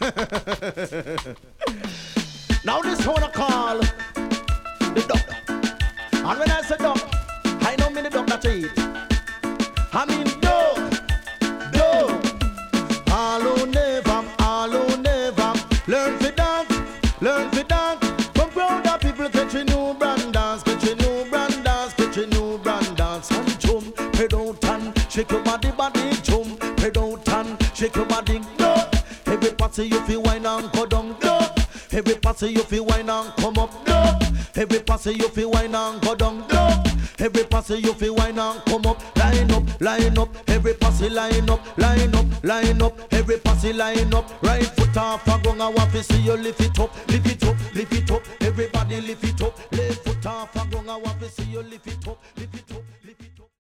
Now this one I call the duck. And when I say duck, I don't mean the duck that you eat. I mean dog. All who never learn to dance. From proud of people catch a new brand dance, catch a new brand dance. And jump, head out and shake your body, jump, head out and shake your body, go. Every party you feel wine and go down, go. Every party you feel wine and come up, go. Every party you feel wine and go down, go. Every party you feel wine and come up, line up. Every party line up. Every party line up. Right foot off a gong, I want to see you lift it up. Everybody lift it up. Left foot off a gong, I want to see you lift it up.